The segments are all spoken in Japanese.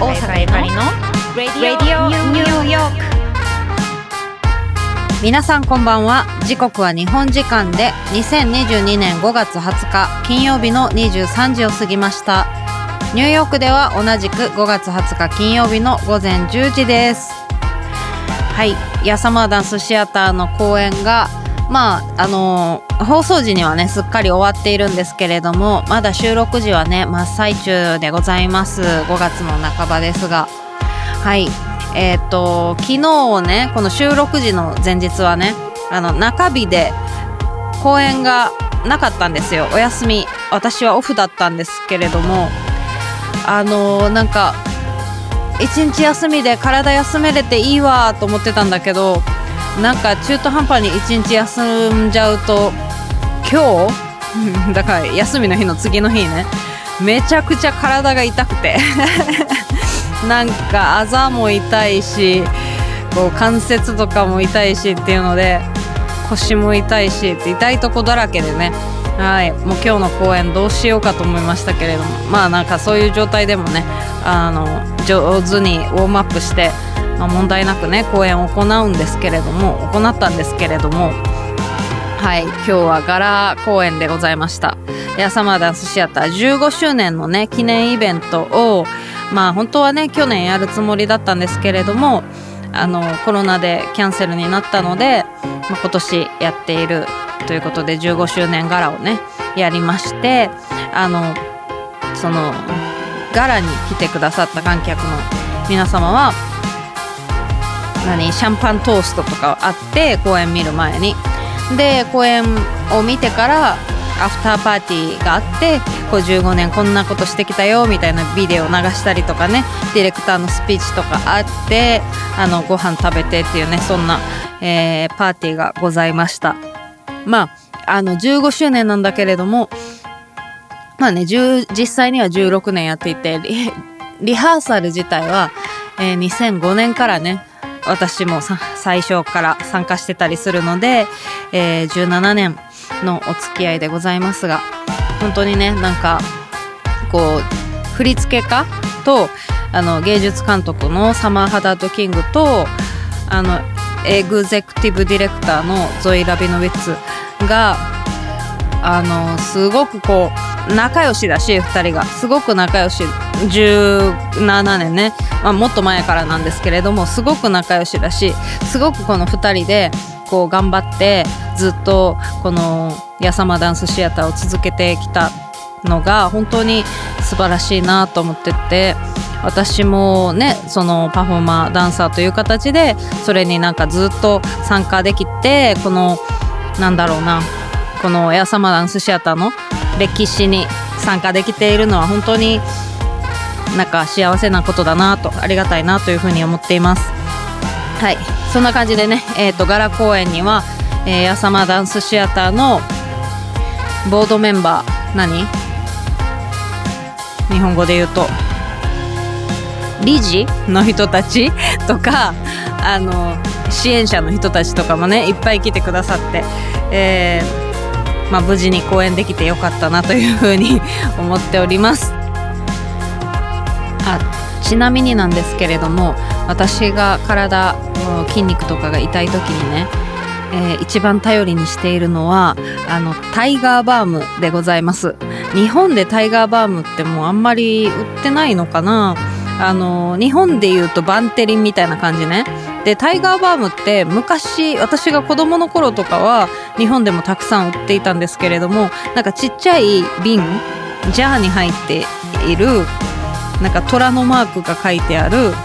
大阪ゆかりの Radio New York。 皆さんこんばんは。時刻は日本時間で2022年5月20日金曜日の23時を過ぎました。ニューヨークでは同じく5月20日金曜日の午前10時です。はい、ヤサマーダンスシアターの公演が放送時にはねすっかり終わっているんですけれども、まだ収録時はね真っ最中でございます。5月の半ばですが、はい、昨日ね、この収録時の前日はね中日で公演がなかったんですよ。お休み、私はオフだったんですけれども、なんか一日休みで体休めれていいわと思ってたんだけど、なんか中途半端に一日休んじゃうと、今日だから休みの日の次の日ね、めちゃくちゃ体が痛くてなんかあざも痛いし、こう関節とかも痛いしっていうので、腰も痛いしって痛いとこだらけでね、はい、もう今日の公演どうしようかと思いましたけれども、なんかそういう状態でもね上手にウォームアップして、問題なくね公演を行ったんですけれども、はい、今日はガラ公演でございました。ヤサマーダンスシアター15周年のね記念イベントを本当はね去年やるつもりだったんですけれども、コロナでキャンセルになったので、今年やっているということで15周年ガラをねやりまして、そのガラに来てくださった観客の皆様はシャンパントーストとかあって、公演見る前にで公演を見てからアフターパーティーがあって、こう15年こんなことしてきたよみたいなビデオを流したりとかね、ディレクターのスピーチとかあって、ご飯食べてっていうね、そんな、パーティーがございました。15周年なんだけれども、実際には16年やっていて、リハーサル自体は、2005年からね私も最初から参加してたりするので、17年のお付き合いでございますが、本当にね、なんかこう振付家と芸術監督のサマー・ハダード・キングとエグゼクティブディレクターのゾイ・ラビノビッツがすごくこう仲良しだし、2人がすごく仲良し、17年ね、もっと前からなんですけれども、すごく仲良しだし、すごくこの2人でこう頑張ってずっとこのヤサマダンスシアターを続けてきたのが本当に素晴らしいなと思ってて、私もねそのパフォーマーダンサーという形でそれになんかずっと参加できて、このこのヤサマダンスシアターの歴史に参加できているのは本当になんか幸せなことだなと、ありがたいなというふうに思っています。はい、そんな感じでね、ガラ公演には、ヤサマダンスシアターのボードメンバー、日本語で言うと理事の人たちとか支援者の人たちとかもねいっぱい来てくださって、無事に公演できてよかったなというふうに思っております。ちなみになんですけれども、私が体の筋肉とかが痛い時にね、一番頼りにしているのはタイガーバームでございます。日本でタイガーバームってもうあんまり売ってないのかな。日本でいうとバンテリンみたいな感じね。でタイガーバームって昔私が子供の頃とかは日本でもたくさん売っていたんですけれども、なんかちっちゃい瓶ジャーに入っている、なんか虎のマークが書いてある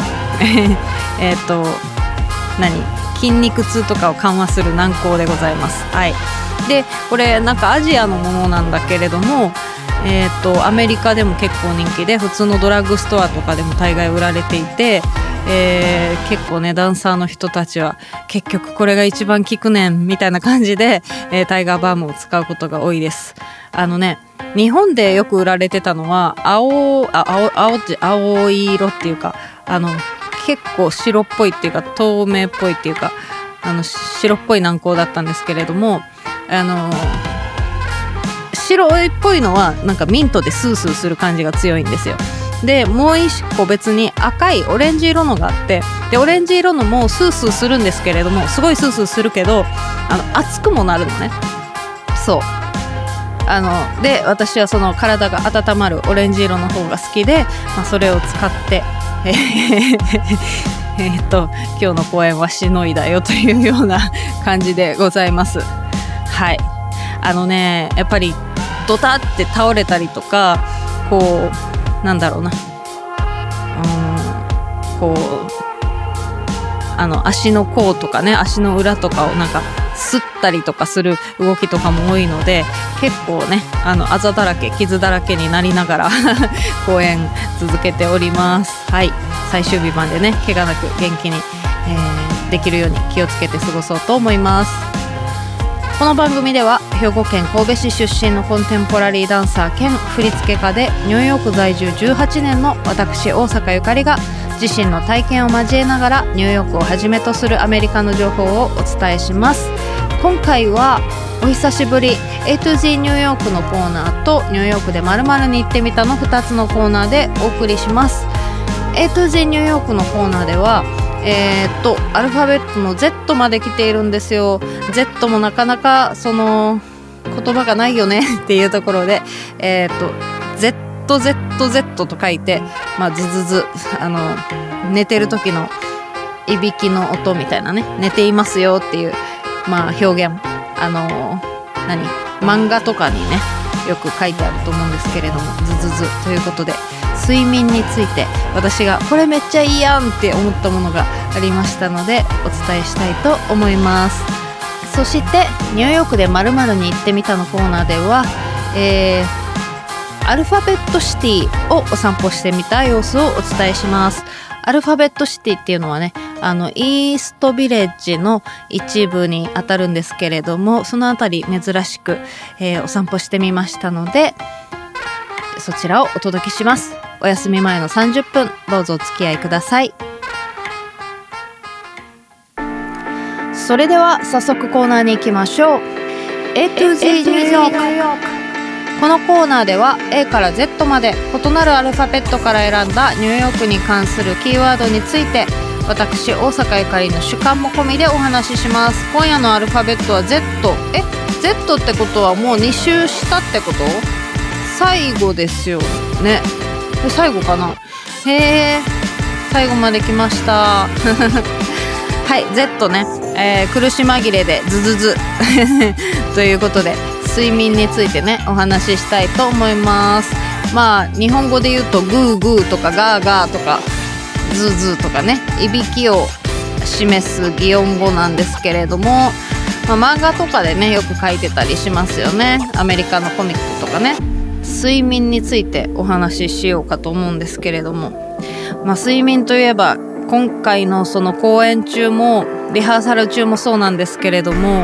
筋肉痛とかを緩和する軟膏でございます。はい。でこれなんかアジアのものなんだけれども、アメリカでも結構人気で、普通のドラッグストアとかでも大概売られていて、結構ねダンサーの人たちは結局これが一番効くねんみたいな感じで、タイガーバームを使うことが多いです。日本でよく売られてたのは青い色っていうか結構白っぽいっていうか透明っぽいっていうか白っぽい軟膏だったんですけれども、白っぽいのはなんかミントでスースーする感じが強いんですよ。 でもう一個別に赤いオレンジ色のがあって、でオレンジ色のもスースーするんですけれども、すごいスースーするけど熱くもなるのね。そうで私はその体が温まるオレンジ色の方が好きで、それを使って今日の公演はしのいだよというような感じでございます。はい。やっぱりドタって倒れたりとか、こうなんだろうな、こう足の甲とかね、足の裏とかをなんかすったりとかする動きとかも多いので、結構ねあざだらけ傷だらけになりながら公演続けております。はい。最終日までね怪我なく元気に、できるように気をつけて過ごそうと思います。この番組では兵庫県神戸市出身のコンテンポラリーダンサー兼振付家でニューヨーク在住18年の私大阪ゆかりが自身の体験を交えながらニューヨークをはじめとするアメリカの情報をお伝えします。今回はお久しぶり A to Z ニューヨークのコーナーとニューヨークで〇〇に行ってみたの2つのコーナーでお送りします。 A to Z ニューヨークのコーナーではアルファベットの Z まで来ているんですよ。 Z もなかなかその言葉がないよねっていうところでZZZ と書いて、ズズズ寝てる時のいびきの音みたいなね、寝ていますよっていう表現、漫画とかにねよく書いてあると思うんですけれども、ズズズということで睡眠について私がこれめっちゃいいやんって思ったものがありましたのでお伝えしたいと思います。そしてニューヨークで〇〇に行ってみたのコーナーでは、アルファベットシティをお散歩してみた様子をお伝えします。アルファベットシティっていうのはねイーストビレッジの一部にあたるんですけれども、そのあたり珍しく、お散歩してみましたのでそちらをお届けします。お休み前の30分どうぞお付き合いください。それでは早速コーナーに行きましょう。 A to Z ニューヨーク。このコーナーでは A から Z まで異なるアルファベットから選んだニューヨークに関するキーワードについて私大阪ゆかりの主観も込みでお話しします。今夜のアルファベットは Z。 Z ってことはもう2周したってこと？最後ですよね。最後かな。最後まで来ましたはい、Z ね、苦し紛れでズズズということで睡眠についてねお話ししたいと思います。日本語で言うとグーグーとかガーガーとかズズとかね、いびきを示す擬音語なんですけれども、漫画とかでねよく書いてたりしますよね。アメリカのコミックとかね。睡眠についてお話ししようかと思うんですけれども、睡眠といえば今回のその公演中もリハーサル中もそうなんですけれども、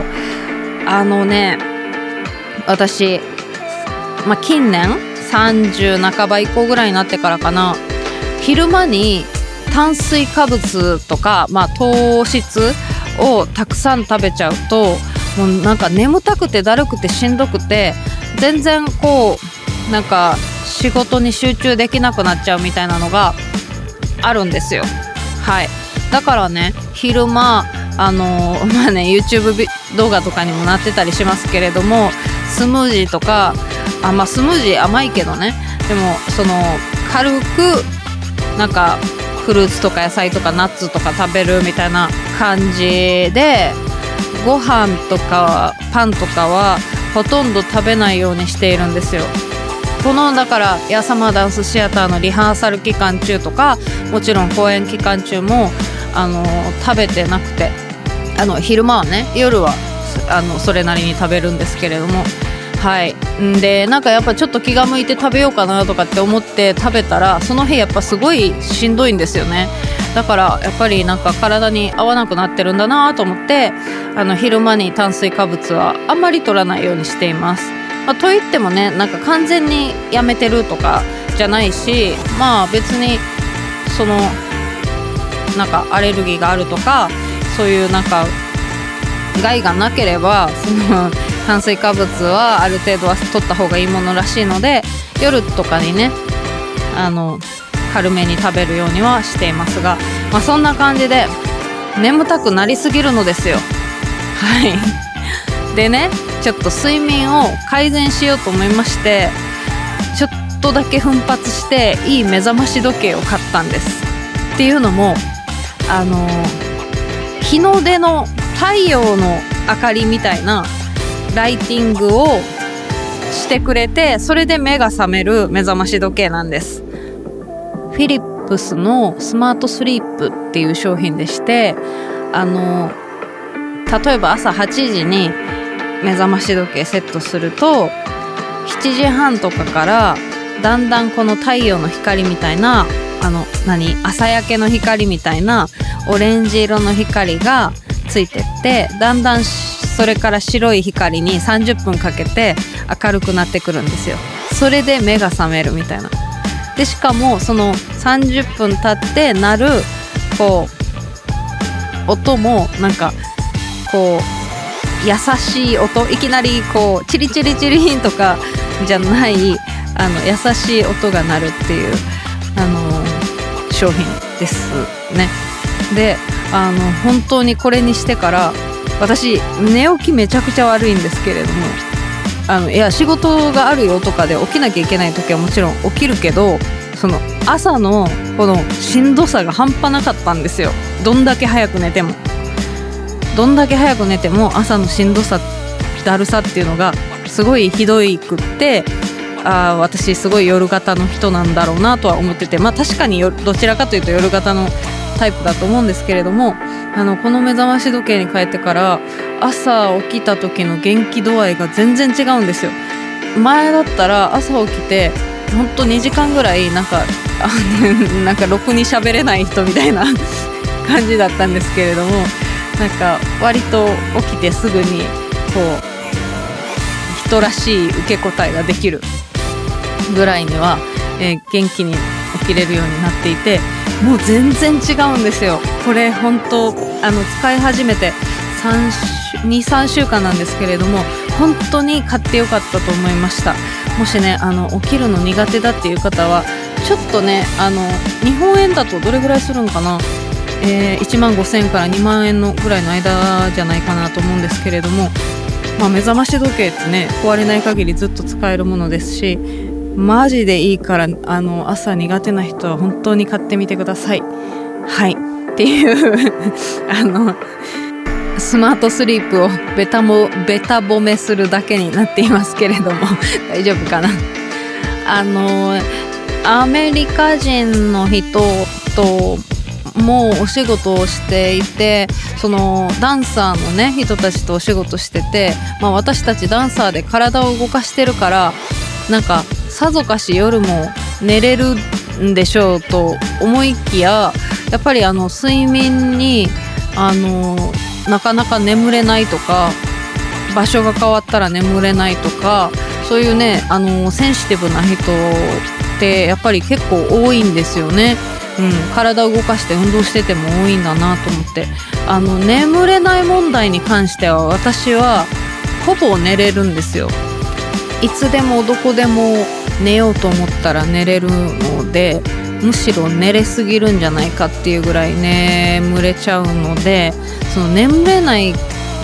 私、近年30半ば以降ぐらいになってからかな、昼間に炭水化物とか、糖質をたくさん食べちゃうともうなんか眠たくてだるくてしんどくて全然仕事に集中できなくなっちゃうみたいなのがあるんですよ。はい。だからね昼間YouTube 動画とかにもなってたりしますけれども、スムージーとかスムージー甘いけどね、でも軽くフルーツとか野菜とかナッツとか食べるみたいな感じで、ご飯とかパンとかはほとんど食べないようにしているんですよ。だからヤーサマーダンスシアターのリハーサル期間中とかもちろん公演期間中も食べてなくて、昼間はね、夜はそれなりに食べるんですけれども、はい。でやっぱちょっと気が向いて食べようかなとかって思って食べたらその日やっぱすごいしんどいんですよね。だからやっぱり体に合わなくなってるんだなと思って昼間に炭水化物はあんまり取らないようにしています。といってもね完全にやめてるとかじゃないし、別にアレルギーがあるとかそういう害がなければ炭水化物はある程度は取った方がいいものらしいので、夜とかにね軽めに食べるようにはしていますが、そんな感じで眠たくなりすぎるのですよ。でね、ちょっと睡眠を改善しようと思いまして、ちょっとだけ奮発していい目覚まし時計を買ったんです。っていうのも日の出の太陽の明かりみたいなライティングをしてくれて、それで目が覚める目覚まし時計なんです。フィリップスのスマートスリープっていう商品でして、例えば朝8時に目覚まし時計セットすると、7時半とかからだんだんこの太陽の光みたいな朝焼けの光みたいなオレンジ色の光がついてって、だんだんそれから白い光に30分かけて明るくなってくるんですよ。それで目が覚めるみたいな。でしかもその30分経って鳴る音も優しい音、いきなりチリチリチリンとかじゃない優しい音が鳴るっていう商品ですね。で本当にこれにしてから私寝起きめちゃくちゃ悪いんですけれども、いや仕事があるよとかで起きなきゃいけない時はもちろん起きるけど、その朝のこのしんどさが半端なかったんですよ。どんだけ早く寝ても朝のしんどさ、だるさっていうのがすごいひどいくって、私すごい夜型の人なんだろうなとは思ってて、確かにどちらかというと夜型のタイプだと思うんですけれども、この目覚まし時計に変えてから朝起きた時の元気度合いが全然違うんですよ。前だったら朝起きてほんと2時間ぐらいなんかろくに喋れない人みたいな感じだったんですけれども、割と起きてすぐに人らしい受け答えができるぐらいには、元気に起きれるようになっていて、もう全然違うんですよ。これ本当使い始めて2,3 週間なんですけれども、本当に買ってよかったと思いました。もしね起きるの苦手だっていう方はちょっとね日本円だとどれぐらいするんかな、1万5,000円から2万円のぐらいの間じゃないかなと思うんですけれども、目覚まし時計ってね壊れない限りずっと使えるものですし、マジでいいから朝苦手な人は本当に買ってみてください。っていうスマートスリープをベタ褒めするだけになっていますけれども大丈夫かな。アメリカ人の人ともお仕事をしていて、そのダンサーのね人たちとお仕事してて、私たちダンサーで体を動かしてるから、さぞかし夜も寝れるんでしょうと思いきや、やっぱり睡眠になかなか眠れないとか、場所が変わったら眠れないとか、そういうねセンシティブな人ってやっぱり結構多いんですよね。体を動かして運動してても多いんだなと思って、眠れない問題に関しては私はほぼ寝れるんですよ。いつでもどこでも寝ようと思ったら寝れるので、むしろ寝れすぎるんじゃないかっていうぐらい眠れちゃうので、その眠れない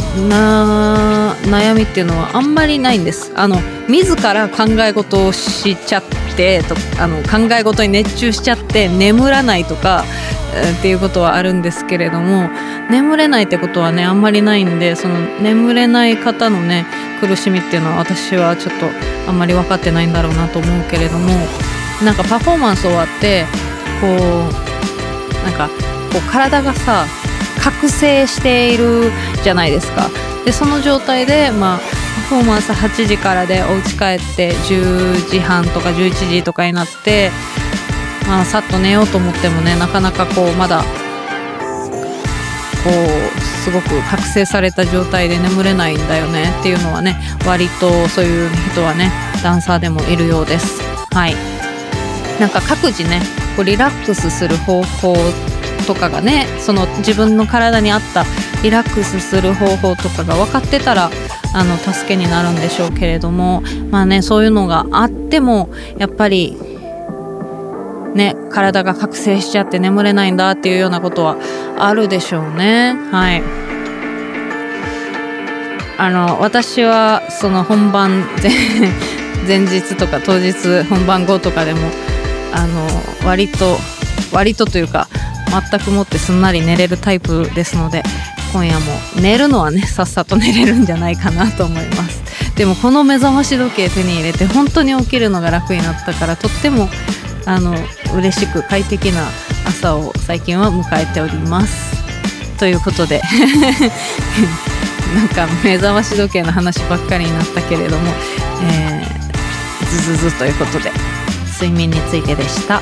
悩みっていうのはあんまりないんです。自ら考え事をしちゃって考え事に熱中しちゃって眠らないとかっていうことはあるんですけれども、眠れないってことはねあんまりないんで、その眠れない方のね苦しみっていうのは私はちょっとあんまり分かってないんだろうなと思うけれども、パフォーマンス終わって体がさ覚醒しているじゃないですか。でその状態でパフォーマンス8時からでお家帰って10時半とか11時とかになって、さっと寝ようと思ってもねなかなかまだすごく覚醒された状態で眠れないんだよねっていうのはね、割とそういう人はねダンサーでもいるようです。各自ねリラックスする方法とかがね、その自分の体に合ったリラックスする方法とかが分かってたら助けになるんでしょうけれども、そういうのがあってもやっぱりね、体が覚醒しちゃって眠れないんだっていうようなことはあるでしょうね。はい。私はその本番前日とか当日本番後とかでも割とというか全くもってすんなり寝れるタイプですので、今夜も寝るのはねさっさと寝れるんじゃないかなと思います。でもこの目覚まし時計手に入れて本当に起きるのが楽になったから、とっても嬉しく快適な朝を最近は迎えておりますということでなんか目覚まし時計の話ばっかりになったけれども、ズズズということで睡眠についてでした。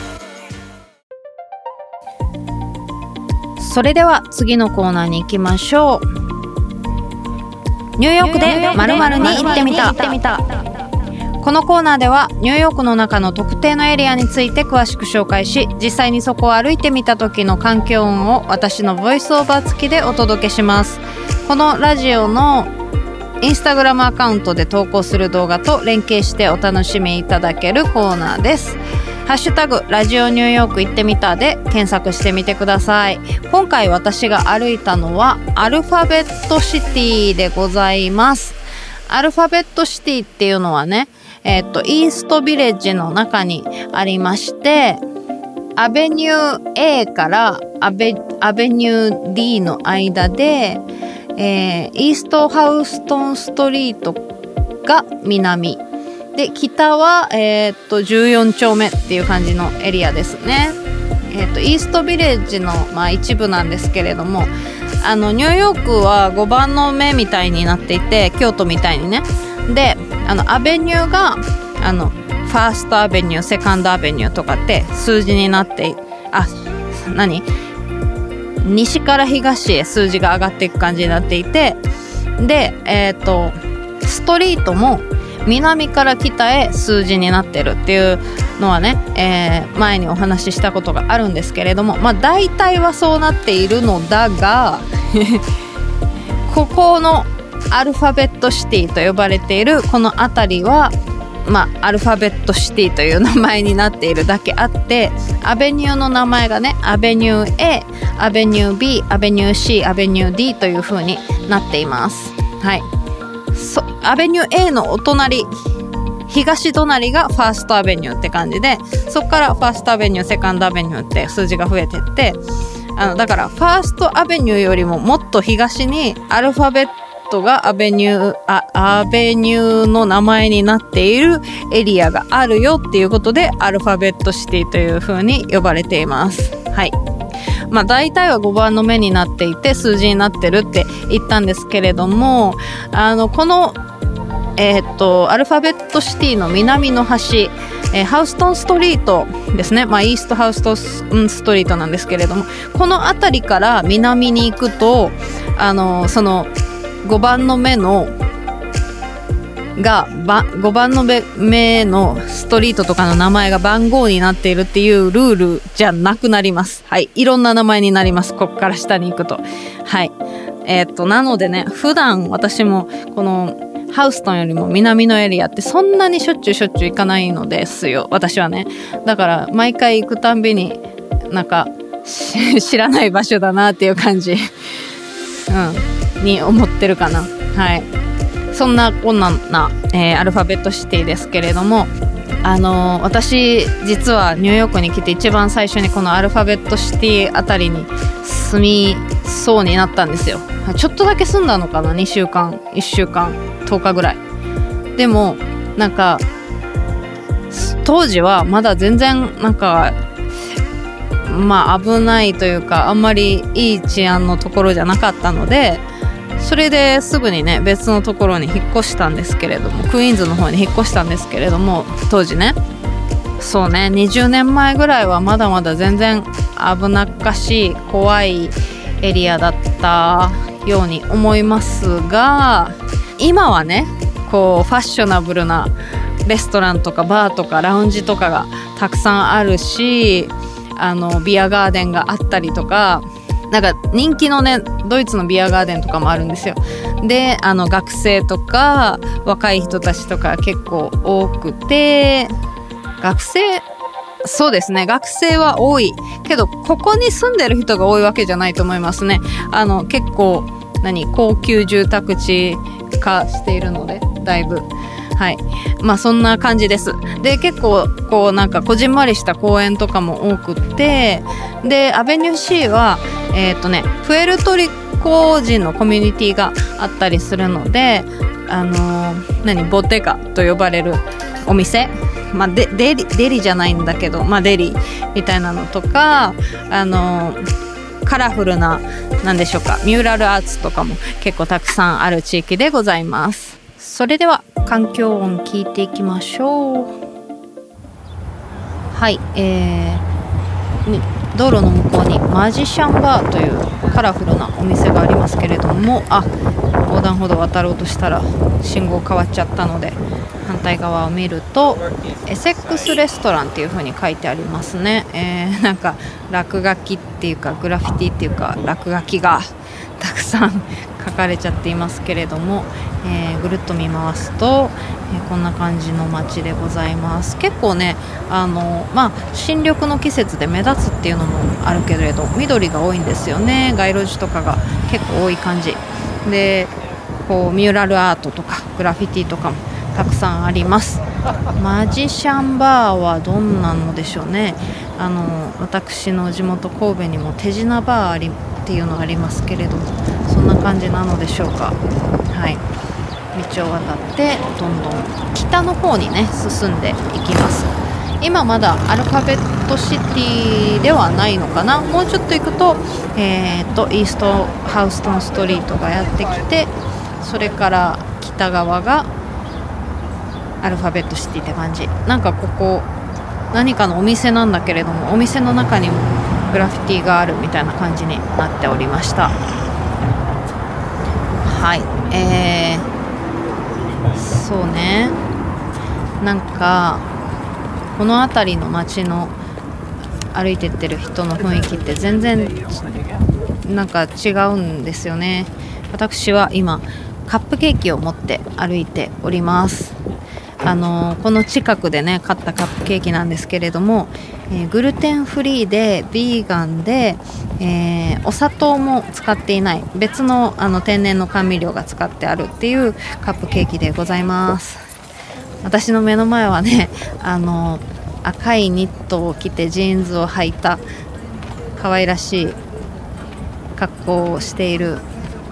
それでは次のコーナーに行きましょう。ニューヨークで〇〇に行ってみた。このコーナーではニューヨークの中の特定のエリアについて詳しく紹介し、実際にそこを歩いてみた時の環境音を私のボイスオーバー付きでお届けします。このラジオのインスタグラムアカウントで投稿する動画と連携してお楽しみいただけるコーナーです。ハッシュタグラジオニューヨーク行ってみたで検索してみてください。今回私が歩いたのはアルファベットシティでございます。アルファベットシティっていうのはね、イーストビレッジの中にありまして、アベニュー A からアベニュー D の間で、イーストハウストンストリートが南で、北は、14丁目っていう感じのエリアですね。イーストビレッジの、一部なんですけれども、ニューヨークは5番の目みたいになっていて、京都みたいにね。で、アベニューがファーストアベニュー、セカンドアベニューとかって数字になって西から東へ数字が上がっていく感じになっていて、で、ストリートも南から北へ数字になってるっていうのはね、前にお話ししたことがあるんですけれども、大体はそうなっているのだがここのアルファベットシティと呼ばれているこの辺りは、アルファベットシティという名前になっているだけあって、アベニューの名前がね、アベニュー A、アベニュー B、アベニュー C、アベニュー D という風になっています。はい。アベニュー A のお隣、東隣がファーストアベニューって感じで、そこからファーストアベニュー、セカンドアベニューって数字が増えてって、だからファーストアベニューよりももっと東にアルファベットがアベニューの名前になっているエリアがあるよっていうことで、アルファベットシティという風に呼ばれています。はい。大体は5番の目になっていて数字になってるって言ったんですけれども、このアルファベットシティの南の端、ハウストンストリートですね。イーストハウストンストリートなんですけれども、この辺りから南に行くと、その5番の目のが5番の目のストリートとかの名前が番号になっているっていうルールじゃなくなります。はい。いろんな名前になります。ここから下に行くと。はい。なのでね、普段私もこのハウストンよりも南のエリアってそんなにしょっちゅう行かないのですよ。私はね。だから毎回行くたんびになんか知らない場所だなっていう感じ、に思ってるかな。はい。そんなこんな、アルファベットシティですけれども、私実はニューヨークに来て一番最初にこのアルファベットシティあたりに住みそうになったんですよ。ちょっとだけ住んだのかな、2週間1週間10日ぐらい。でもなんか当時はまだ全然なんか危ないというか、あんまりいい治安のところじゃなかったので、それですぐにね別のところに引っ越したんですけれども、クイーンズの方に引っ越したんですけれども、当時ね、そうね、20年前ぐらいはまだまだ全然危なっかしい怖いエリアだったように思いますが、今はねこうファッショナブルなレストランとかバーとかラウンジとかがたくさんあるし、ビアガーデンがあったりとか、なんか人気のねドイツのビアガーデンとかもあるんですよ。で学生とか若い人たちとか結構多くて、学生そうですね、学生は多いけど、ここに住んでる人が多いわけじゃないと思いますね。結構高級住宅地化しているので、だいぶ、はい、まあそんな感じです。で、結構こうこじんまりした公園とかも多くって、でアベニュー C はプエルトリコ人のコミュニティがあったりするので、ボテガと呼ばれるお店、まあ、デリじゃないんだけど、まあ、デリみたいなのとか、カラフルな、なんでしょうか、ミューラルアーツとかも結構たくさんある地域でございます。それでは環境音聞いていきましょう。はい、道路の向こうにマジシャンバーというカラフルなお店がありますけれども、横断歩道を渡ろうとしたら信号変わっちゃったので、反対側を見るとエセックスレストランっていう風に書いてありますね。落書きっていうかグラフィティっていうか落書きがたくさん書かれちゃっていますけれども、ぐるっと見回すと、こんな感じの街でございます。結構ね、新緑の季節で目立つっていうのもあるけれど、緑が多いんですよね。街路樹とかが結構多い感じで、こうミューラルアートとかグラフィティとかもたくさんあります。マジシャンバーはどんなのでしょうね。私の地元神戸にも手品バーっていうのがありますけれども、そんな感じなのでしょうか。はい、道を渡ってどんどん北の方にね進んでいきます。今まだアルファベットシティではないのかな。もうちょっと行くと、イーストハウストンストリートがやってきて、それから北側がアルファベットシティって感じ。ここ何かのお店なんだけれども、お店の中にもグラフィティがあるみたいな感じになっておりました。はい、そうね、この辺りの街の歩いてってる人の雰囲気って全然違うんですよね。私は今カップケーキを持って歩いております。この近くでね買ったカップケーキなんですけれども、グルテンフリーでビーガンで、お砂糖も使っていない別の、天然の甘味料が使ってあるっていうカップケーキでございます。私の目の前はね、赤いニットを着てジーンズを履いた可愛らしい格好をしている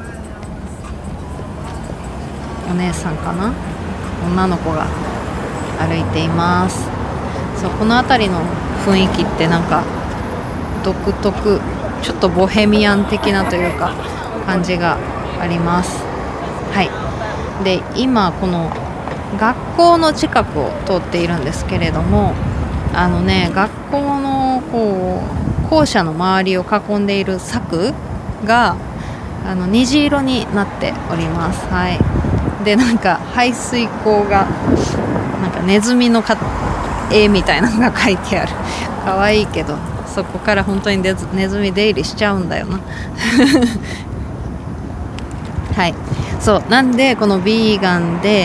お姉さんかな、女の子が歩いています。そう、この辺りの雰囲気って独特、ちょっとボヘミアン的なというか感じがあります。はい、で今この学校の近くを通っているんですけれども、学校の校舎の周りを囲んでいる柵が虹色になっております。はい、で排水溝がネズミの絵みたいなのが書いてある。可愛いけどそこから本当にネズミ出入りしちゃうんだよなはい、そうなんでこのビーガンで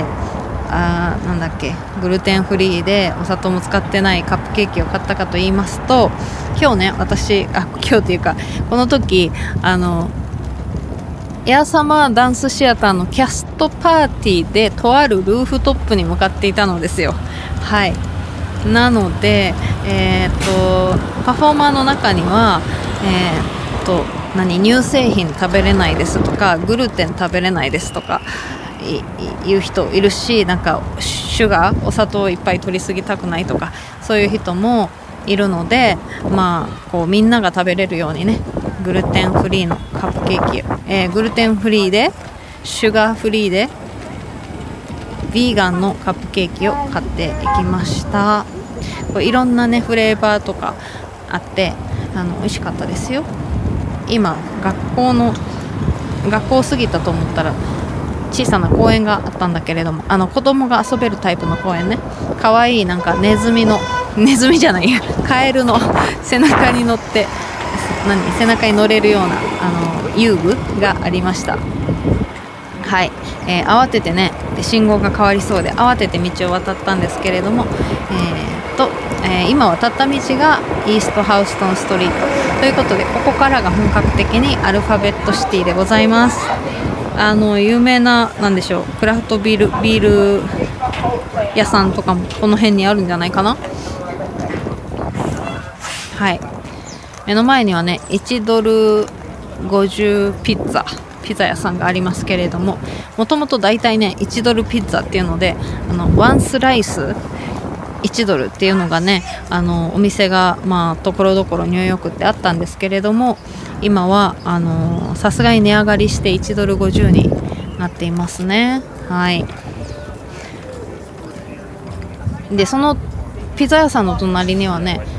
グルテンフリーでお砂糖も使ってないカップケーキを買ったかと言いますと、今日ね今日というかこの時エアサマーダンスシアターのキャストパーティーでとあるルーフトップに向かっていたのですよ。はい、なので、パフォーマーの中には、乳製品食べれないですとかグルテン食べれないですとかいう人いるし、シュガーお砂糖をいっぱい取りすぎたくないとかそういう人もいるので、みんなが食べれるようにねグルテンフリーのカップケーキ、グルテンフリーでシュガーフリーでビーガンのカップケーキを買っていきました。いろんなねフレーバーとかあって美味しかったですよ。今学校を過ぎたと思ったら小さな公園があったんだけれども、子供が遊べるタイプの公園ね、かわいいネズミじゃないやカエルの背中に乗って背中に乗れるような遊具がありました。はい、慌ててね信号が変わりそうで慌てて道を渡ったんですけれども、 今渡った道がイーストハウストンストリートということで、ここからが本格的にアルファベットシティでございます。有名な、なんでしょう、クラフトビール屋さんとかもこの辺にあるんじゃないかな。はい、目の前にはね$1 50ピザ屋さんがありますけれども、もともとだいたいね$1ピッツァっていうので、ワンスライス$1っていうのがね、お店がところどころニューヨークってあったんですけれども、今はさすがに値上がりして$1 50になっていますね。はい。でそのピザ屋さんの隣にはね、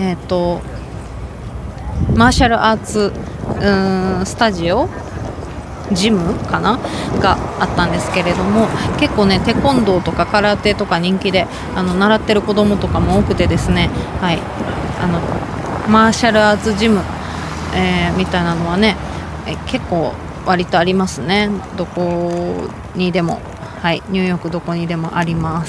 マーシャルアーツスタジオジムかながあったんですけれども、結構ねテコンドーとか空手とか人気で習ってる子供とかも多くてですね、はい、マーシャルアーツジム、みたいなのはね、結構割とありますね。どこにでも、はい、ニューヨークどこにでもあります。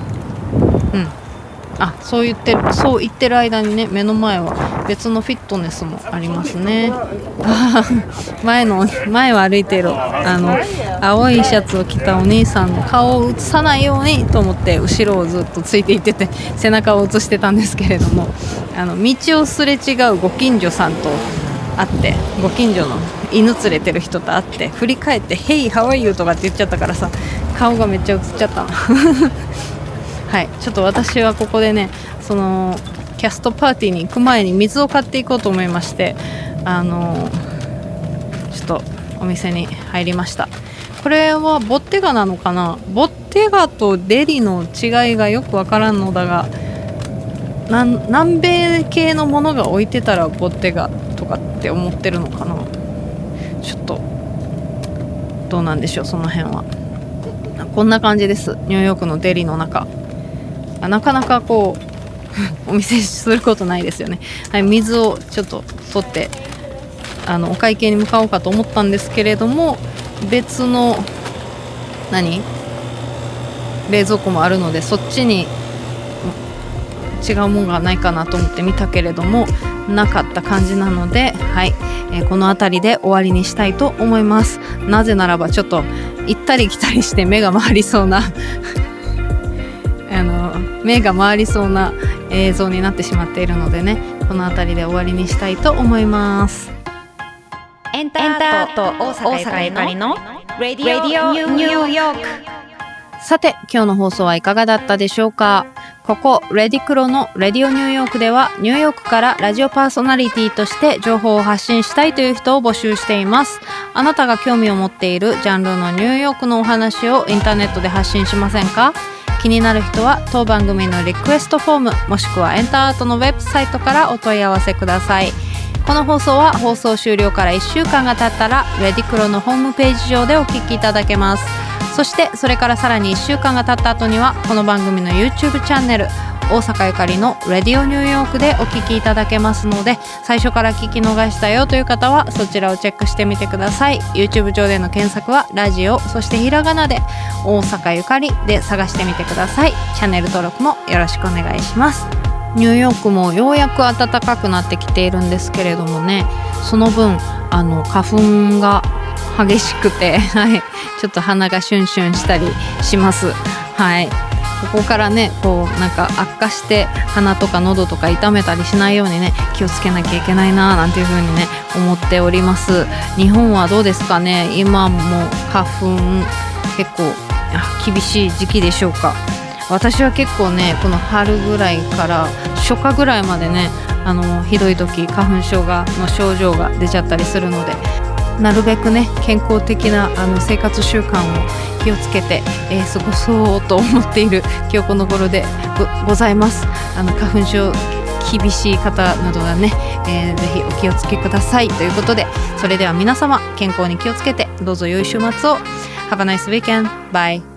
そう言ってる間にね、目の前は別のフィットネスもありますね。前を歩いている青いシャツを着たお兄さんの顔を映さないようにと思って後ろをずっとついていってて、背中を映してたんですけれども、道をすれ違うご近所さんと会って、ご近所の犬連れてる人と会って、振り返って「Hey, how are you?」とかって言っちゃったからさ、顔がめっちゃ映っちゃったはい、ちょっと私はここでね、そのキャストパーティーに行く前に水を買っていこうと思いまして、ちょっとお店に入りました。これはボッテガなのかな。ボッテガとデリの違いがよくわからんのだが、南米系のものが置いてたらボッテガとかって思ってるのかな。ちょっとどうなんでしょう、その辺は。こんな感じです。ニューヨークのデリの中、なかなかこうお見せすることないですよね。はい、水をちょっと取ってお会計に向かおうかと思ったんですけれども、別の冷蔵庫もあるので、そっちに違うものがないかなと思って見たけれどもなかった感じなので、はい、この辺りで終わりにしたいと思います。なぜならばちょっと行ったり来たりして目が回りそうな映像になってしまっているのでね、この辺りで終わりにしたいと思います。 エンターと大阪ゆかりのラディオニューヨーク。 さて、今日の放送はいかがだったでしょうか。ここレディクロのレディオニューヨークでは、ニューヨークからラジオパーソナリティとして情報を発信したいという人を募集しています。あなたが興味を持っているジャンルのニューヨークのお話をインターネットで発信しませんか。気になる人は当番組のリクエストフォーム、もしくはエンターアートのウェブサイトからお問い合わせください。この放送は放送終了から1週間が経ったらレディクロのホームページ上でお聞きいただけます。そしてそれからさらに1週間が経った後には、この番組の YouTube チャンネル大阪ゆかりのレディオニューヨークでお聞きいただけますので、最初から聞き逃したよという方はそちらをチェックしてみてください。 YouTube 上での検索はラジオ、そしてひらがなで大阪ゆかりで探してみてください。チャンネル登録もよろしくお願いします。ニューヨークもようやく暖かくなってきているんですけれどもね、その分花粉が激しくて、はい、ちょっと鼻がシュンシュンしたりします。はい、ここからねこうなんか悪化して鼻とか喉とか痛めたりしないようにね、気をつけなきゃいけないななんていう風にね思っております。日本はどうですかね。今も花粉結構厳しい時期でしょうか。私は結構ね、この春ぐらいから初夏ぐらいまでね、ひどい時花粉症の症状が出ちゃったりするので、なるべくね健康的な生活習慣を気をつけて、過ごそうと思っている今日この頃で ございます。花粉症厳しい方などはね、ぜひお気をつけくださいということで、それでは皆様健康に気をつけてどうぞ良い週末を。Have a nice weekend. Bye.